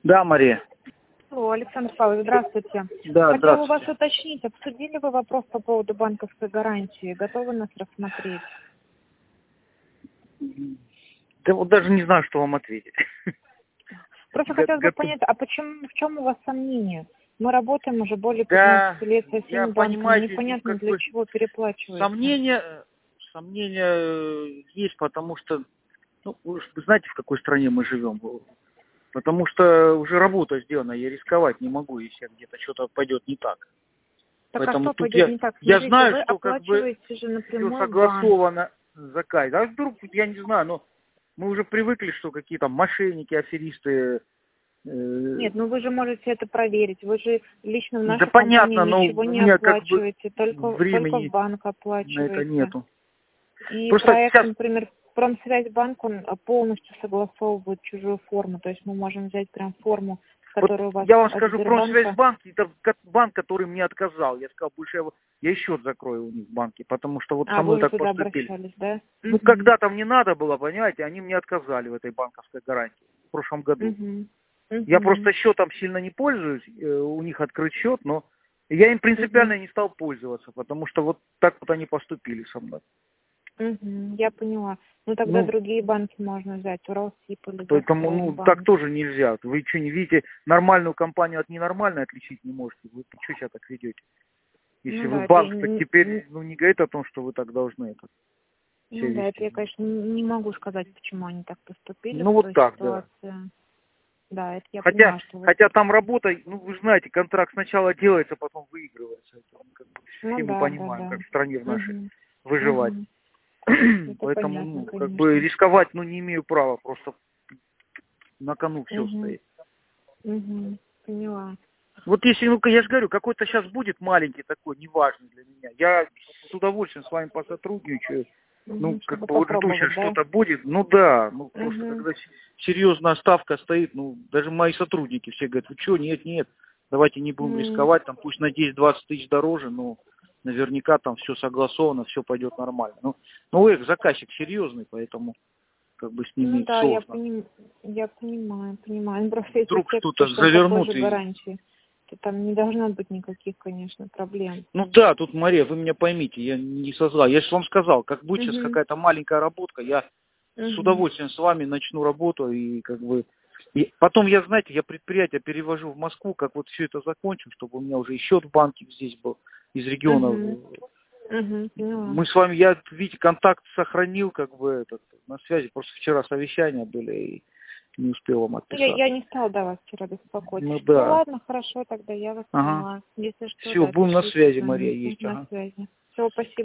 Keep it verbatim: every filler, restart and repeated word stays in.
Да, Мария. Алло, Александр Павлович, здравствуйте. Да, Хотела у вас здравствуйте. уточнить, обсудили вы вопрос по поводу банковской гарантии? Готовы нас рассмотреть? Да вот даже не знаю, что вам ответить. Просто Го- хотелось бы готов. понять, а почему, в чем у вас сомнения? Мы работаем уже более Да, пятнадцати лет со я, всеми банками. понимаете, ну, Непонятно, как для бы чего переплачиваете. сомнения, э, сомнения э, есть, потому что, ну, вы ж знаете, в какой стране мы живем. Потому что уже работа сделана, я рисковать не могу, если где-то что-то пойдет не так. Так а Поэтому что тут пойдет я, не так? я Смотрите, знаю, вы что как бы оплачиваете же все напрямую в банк. согласовано заказ. А вдруг, я не знаю, но мы уже привыкли, что какие-то мошенники, аферисты. э, Нет, ну вы же можете это проверить. Вы же лично в Да нашу компанию понятно, но ничего у не меня как бы оплачиваете, только, только в времени банк на это оплачиваете. нету. И Просто проект, сейчас, например, Промсвязьбанк, он полностью согласовывает чужую форму. То есть мы можем взять прям форму, вот которая у вас я вам от скажу, Сбербанка. Промсвязьбанк, это ка- банк, который мне отказал. Я сказал, больше я, его- я и счет закрою у них в банке, потому что вот со А, вы мной уже так туда поступили. обращались, да? Ну, Угу. когда-то мне надо было, понимаете, они мне отказали в этой банковской гарантии в прошлом году. Угу. Я Угу. просто счетом сильно не пользуюсь, э, у них открыт счет, но я им Угу. принципиально не стал пользоваться, потому что вот так вот они поступили со мной. Угу. Я поняла. Ну тогда Ну, другие банки можно взять, Уралсиб или поэтому, ну, так Газпромбанк. тоже нельзя. Вы что, не видите, нормальную компанию от ненормальной отличить не можете? Вы что себя так ведете? Если Ну вы да, это я банк, так не, не- теперь, ну, не говорит о том, что вы так должны это себя ну да, это вести. я, конечно, не не могу сказать, почему они так поступили Ну, в вот той так, да. ситуации. Да, это я Хотя, понимаю, что вы... хотя там работа, ну, вы знаете, контракт сначала делается, потом выигрывается. Это, ну, как бы Ну все мы да, да, понимаем, да. как в стране в нашей Угу. выживать. Угу. Это Поэтому, понятно, ну, как бы конечно. рисковать, ну, не имею права, просто на кону все Угу. стоит. Угу. Поняла. Вот если, ну, я же говорю, какой-то сейчас будет маленький такой, неважный для меня, я с удовольствием с вами посотрудничаю. Ну, Угу. как Чтобы бы вот жду сейчас попробовать, да? что-то будет. Ну да, ну просто Угу. когда с- серьезная ставка стоит, ну, даже мои сотрудники все говорят, вы что, нет, нет, давайте не будем Угу. рисковать, там пусть на десять-двадцать тысяч дороже, но наверняка там все согласовано, все пойдет нормально. Ну, ну, эх, заказчик серьезный, поэтому как бы с Ну ними да, я, сложно. поним... я понимаю, понимаю. Ну, просто если Вдруг текст что-то пришел такой завернут же и... гарантии, то там не должно быть никаких, конечно, проблем. Ну да, тут, Мария, вы меня поймите, я не создал. Я же вам сказал, как будет сейчас Угу. какая-то маленькая работка, я с Угу. удовольствием с вами начну работу и как бы... И потом я, знаете, я предприятие перевожу в Москву, как вот все это закончу, чтобы у меня уже и счет в банке здесь был, из региона. Угу. Угу. Поняла. Мы с вами, я, видите, контакт сохранил, как бы, этот, на связи, просто вчера совещания были, и не успел вам Я, я отписаться. не стала, да, вас вчера беспокоить. Ну Ну да. ладно, хорошо, тогда я вас Ага. поняла. Если что, Все, да, будем на пишите, связи, Мария, звоните есть, на ага. связи. Все, спасибо.